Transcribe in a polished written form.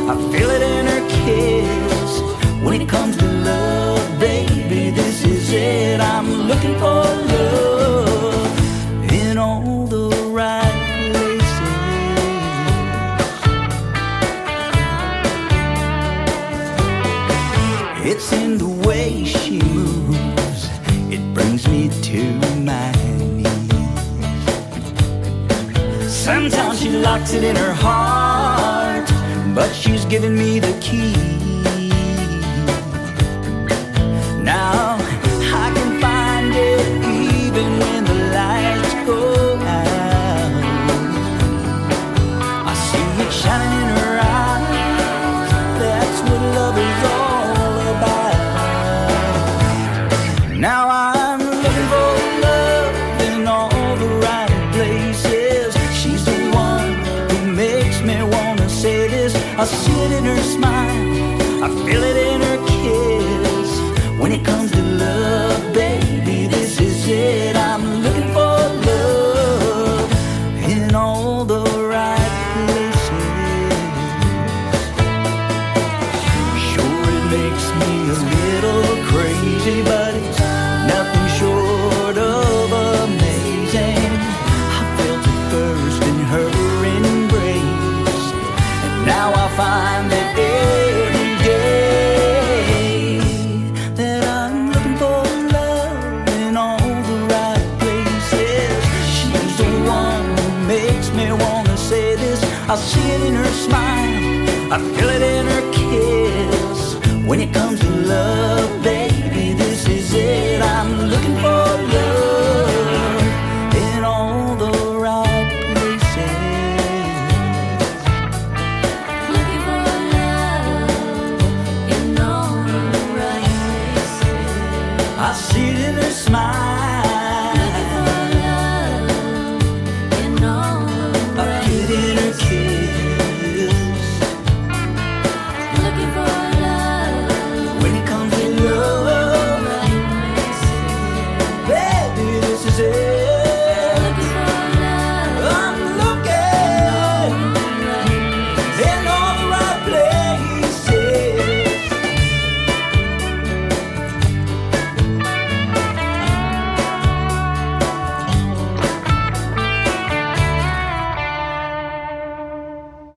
I feel it in her kiss. When it comes to love, baby, this is it. I'm looking for love in all the right places. It's in the way she moves, it brings me to my knees. Sometimes she locks it in her heart, but she's giving me the key. Now I can find it even when the lights go out. I see it shining in her eyes. That's what love is all about. Now I'm looking for love in all the right places. She's the one who makes me wanna say this. I see it in her smile, I feel it in her kiss. When it comes to love, baby, this is it. I'm looking for love in all the right places. Sure, it makes me a little crazy, but it's nothing short of amazing. I felt it first in her embrace, and now I find that every day that I'm looking for love in all the right places. She's the one who makes me wanna say this. I see it in her smile, I feel it in her kiss. When it comes to love,